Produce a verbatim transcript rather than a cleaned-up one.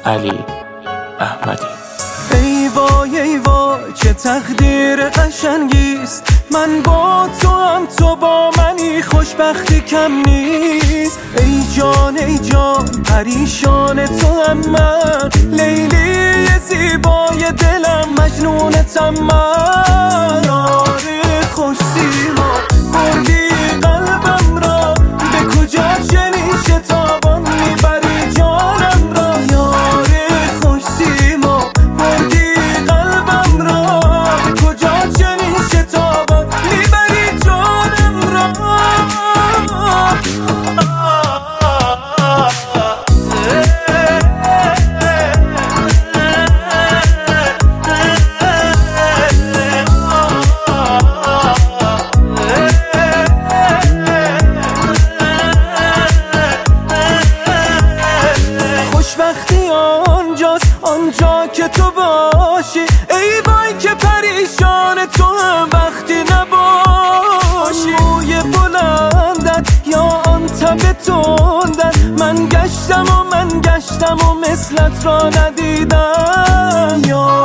علی احمدی. ای وای ای وای چه تقدیر قشنگیست، من با تو هم تو با منی، خوشبختی کم نیست. ای جان ای جان پریشان تو هم من، لیلی زیبای دلم مجنونتم من. یار خوش سیما بردی قلبم را، به کجا چنین شتابان میبری جانم را. یار خوش سیما بردی قلبم را، به کجا چنین شتابان میبری جانم را. خوشبختی آنجاست آنجا که تو باشی، ای وای که پریشان تو هم وقتی نباشی. موی بلندت یا آن تب تندت، من گشتم و من گشتم و مثلت را ندیدم. یا